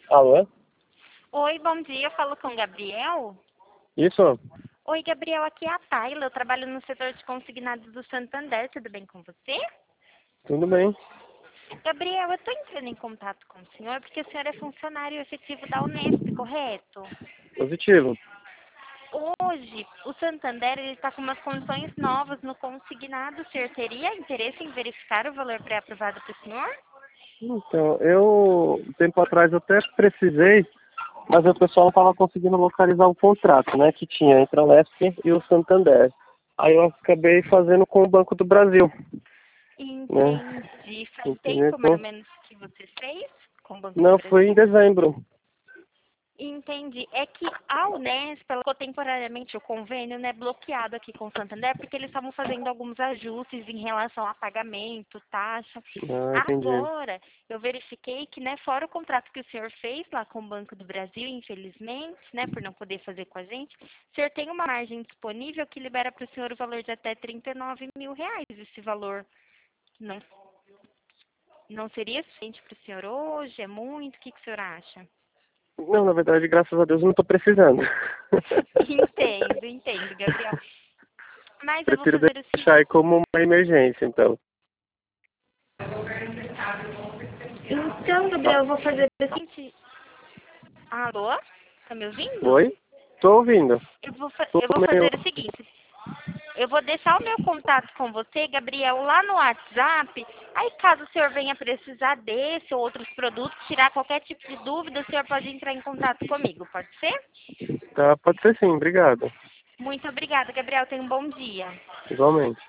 Alô? Oi, bom dia. Eu falo com o Gabriel. Isso? Oi, Gabriel, aqui é a Tayla. Eu trabalho no setor de consignados do Santander. Tudo bem com você? Tudo bem. Gabriel, eu estou entrando em contato com o senhor porque o senhor é funcionário efetivo da Unesp, correto? Positivo. Hoje, o Santander está com umas condições novas no consignado. O senhor teria interesse em verificar o valor pré-aprovado para o senhor? Então, um tempo atrás, eu até precisei, mas o pessoal não estava conseguindo localizar o contrato, né, que tinha entre a Unesp e o Santander. Aí eu acabei fazendo com o Banco do Brasil, né? Entendi. Faz Entendeu? tempo, mais ou Então, menos, que você fez com o Banco do não, foi em Brasil? dezembro. Entendi. É que a Unesp colocou temporariamente o convênio, né, bloqueado aqui com o Santander, porque eles estavam fazendo alguns ajustes em relação a pagamento, taxa. Ah, entendi. Agora, eu verifiquei que, né, fora o contrato que o senhor fez lá com o Banco do Brasil, infelizmente, né, por não poder fazer com a gente, o senhor tem uma margem disponível que libera para o senhor o valor de até R$ 39.000. Esse valor não, não seria suficiente para o senhor hoje? É muito? O que o senhor acha? Não, na verdade, graças a Deus, eu não estou precisando. Entendo, Gabriel. Mas eu vou Prefiro fazer o deixar aí seguinte. como uma emergência, então. Então, Gabriel, eu vou fazer o seguinte. Alô? Tá me ouvindo? Oi? Tô ouvindo. Tô Eu vou meio... fazer o seguinte. Eu vou deixar o meu contato com você, Gabriel, lá no WhatsApp. Aí, caso o senhor venha precisar desse ou outros produtos, tirar qualquer tipo de dúvida, o senhor pode entrar em contato comigo, pode ser? Tá, pode ser sim, obrigado. Muito obrigada, Gabriel. Tenha um bom dia. Igualmente.